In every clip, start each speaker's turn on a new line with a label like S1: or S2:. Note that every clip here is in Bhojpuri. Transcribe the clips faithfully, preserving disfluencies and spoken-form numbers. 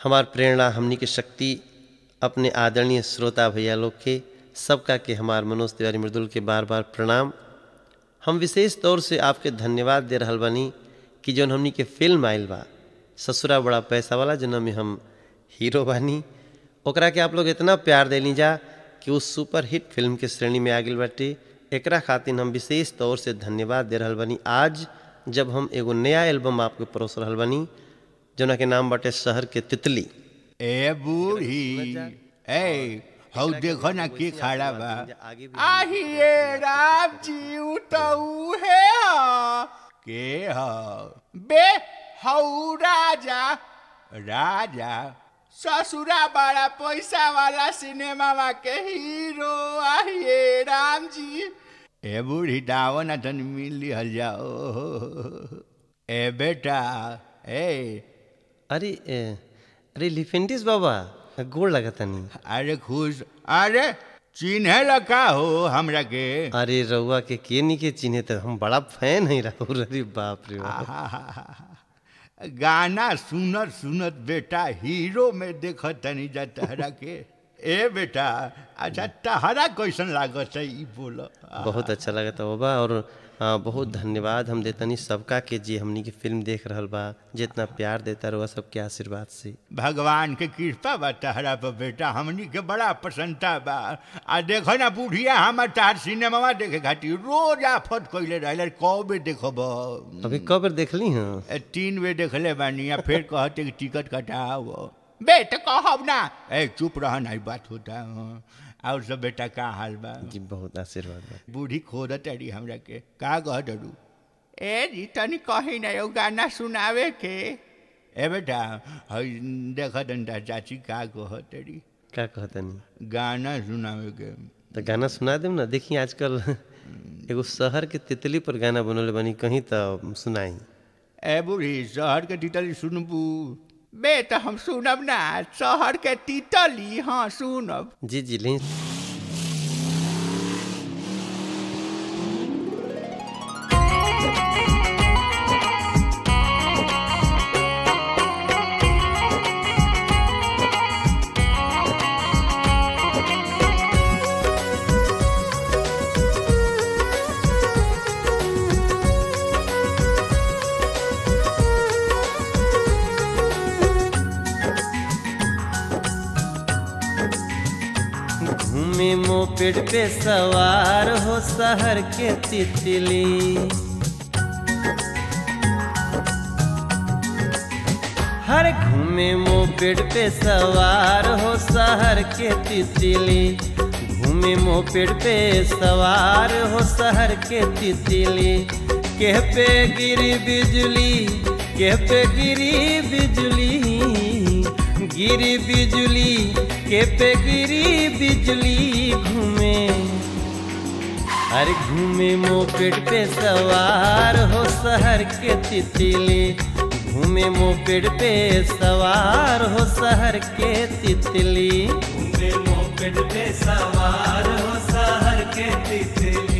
S1: हमार प्रेरणा हमनी के शक्ति अपने आदरणीय श्रोता भैया लोग के सबका के हमार मनोज तिवारी मृदुल के बार बार प्रणाम। हम विशेष तौर से आपके धन्यवाद दे रहल बानी कि जौन हमनी के फिल्म आइल बा ससुरा बड़ा पैसा वाला जना में हम हीरो बानी, ओकरा के आप लोग इतना प्यार देली जा कि उस सुपर हिट फिल्म के श्रेणी में आ गइल बाटे। एकरा खातिर हम विशेष तौर से धन्यवाद दे रहल बानी आज जब हम एगो नया एल्बम आपके परोस रहल बानी जना के नाम बाटे शहर के तितली।
S2: ए बूढ़ी ए हौ देखो ना के खड़ा बा। आहिए राम जी उतऊ है हा। के हा बे हौ राजा राजा ससुरा बड़ा पैसा वाला सिनेमा के हीरो। आहिए राम जी ए बूढ़ी दाव ना तन मिली हल जाओ। ए बेटा ए
S1: अरे ए, अरे लिफेंटिस बाबा गोड़ लगतनी।
S2: अरे खुश अरे चिन्हे लगा हो हमरा के।
S1: अरे रउआ के के नी के चिन्हे तो हम बड़ा फैन है राहुल। अरे बाप रे बाप।
S2: गाना सुनत सुनत बेटा हीरो में देख तनी जा तहरा के। ए बेटा अच्छा तहरा कैसन लागत है ई बोलो।
S1: बहुत अच्छा लगता बाबा और आ, बहुत धन्यवाद हम देतनी सबका के जी हमनी के फिल्म देख रहल बा, जितना प्यार देता रहुआ सबके आशीर्वाद से।
S2: भगवान के कृपा बा तहरा पर बेटा, हमनी के बड़ा प्रसन्नता बा। आ देखो ना बुढ़िया हम तार सिनेमा देखे खातिर रोज आफत कइले रहले। कबे देखब
S1: अभी कब बेर देखली हां?
S2: तीन बेर देखले बानी। आ फिर कहते कि टिकट कटाओ बेटा कहब ना। ए चुप रह ना बात होता है। और सब बेटा का हाल बा?
S1: जी बहुत आशीर्वाद बा।
S2: बूढ़ी खोदत अड़ी हमरा के का कह डरू। ए जी तनी कही ना एगो गाना सुनावे के। ए बेटा हई देख दंता चाची का कहत अड़ी।
S1: का कहतनी?
S2: गाना सुनावे के।
S1: तो गाना सुना देम ना। देखी आजकल एगो शहर के तितली पर गाना बनल बनी, कहीं तो सुनाई।
S2: ए बूढ़ी शहर के तितली सुनबू? बे तो हम सुनब ना शहर के तितली। हाँ सुनब।
S1: जी जी ले घूमे मोपेड पे सवार हो शहर के तितली। हर घूमे मोपेड पे सवार हो शहर के तितली। घूमे मोपेड पे सवार हो शहर के तितली। के पे गिरी बिजली, के पे गिरी बिजली, गिरी बिजली के पे गिरी बिजली। घूमे हर घूमे मोपेड पे सवार हो शहर के तितली। घूमे मोपेड पे सवार हो शहर के तितली। घूमे मोपेड पे सवार हो शहर के तितली।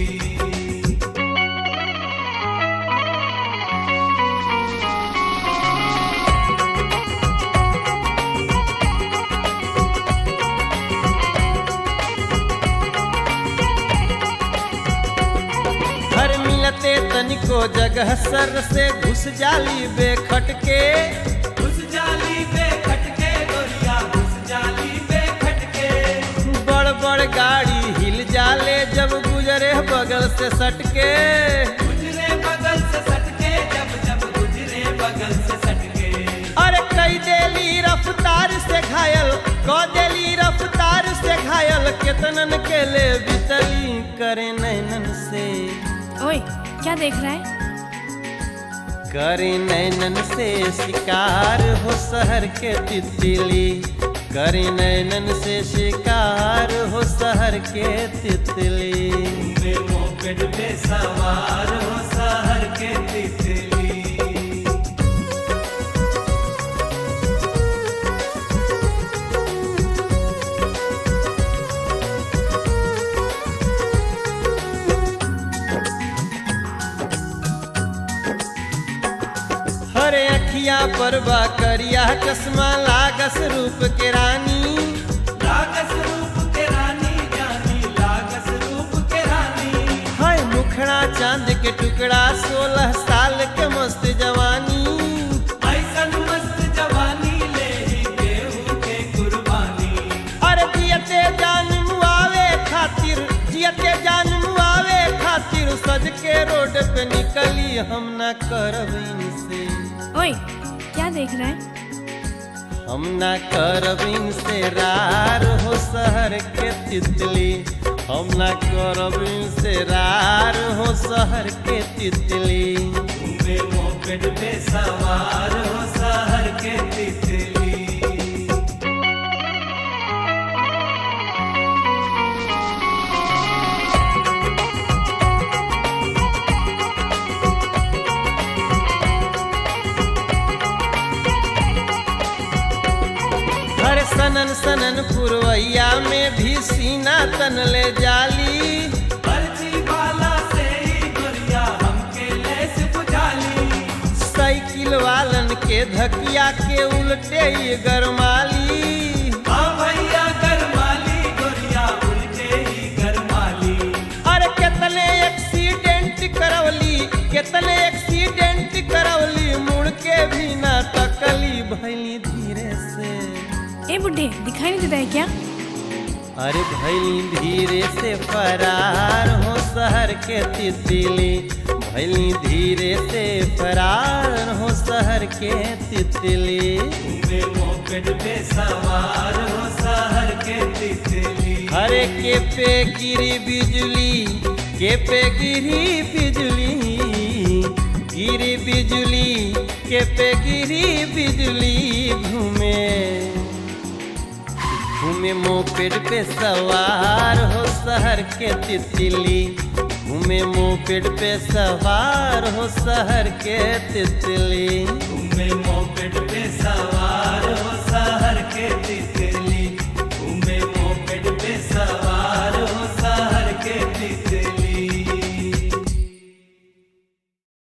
S1: मिलते तनिको जगह सर से घुस जाली बेखटके। घुस जाली बेखटके गोरिया घुस जाली बेखटके। बड़ बड़ गाड़ी हिल जाले जब गुजरे बगल से सटके। गुजरे बगल से सटके जब जब गुजरे बगल से सटके। अरे कई देली रफ्तार से घायल, कौ देली रफ्तार से घायल। केतनन के ले बितली करे नैनन से।
S3: ओए क्या देख रहा है?
S1: करे नैनन से शिकार हो शहर के तितली। करे नैनन से शिकार हो शहर के तितली। मोपेड पे सवार हो शहर के तितली। पर बा करिया बिंदिया चश्मा लागस रूप के रानी,
S4: लागस रूप के रानी जानी, लागस रूप के रानी।
S1: हाय मुखड़ा चांद के टुकड़ा, सोलह साल के मस्त जवानी,
S4: ऐसन मस्त जवानी ले ही केहू के कुर्बानी।
S1: अरे जियते जान मुआवे खातिर, जियते जान मुआवे खातिर सज के रोड पे निकली हम ना करब इनसे,
S3: ओए क्या देख रहा है?
S1: हम ना करब इनसे रार हो शहर के तितली, हम ना करब इनसे रार हो शहर के तितली।
S4: घूमे मोपेड पे सवार हो शहर के तितली।
S1: हर सनन सनन पुरवैया में भी सीना तन ले जाली,
S4: पर्ची वाला से ही गोरिया हमके लेस बुझाली।
S1: साइकिल वालन के धकिया के उल्टे ये गरमाली,
S4: हाँ भैया गरमाली गोरिया उल्टे ही गरमाली।
S1: अरे कितने एक्सीडेंट करवली, कितने एक्सीडेंट करवली, मुड़ के भी ना तकली भैली धीरे से।
S3: ए बुड्ढे दिखाई नहीं देता है क्या?
S1: अरे भैली धीरे से फरार हो शहर के तितली, भैली धीरे से फरार हो शहर के तितली।
S4: घूमे मोपेड पे सवार हो शहर के तितली।
S1: हरे के पे गिरी बिजली, के पे गिरी बिजली, गिरी बिजली के पे गिरी बिजली। घूमे घूमे मोपेड पे सवार हो शहर के तितली, घूमे मोपेड पे सवार हो शहर के तितली।
S4: घूमे मोपेड पे सवार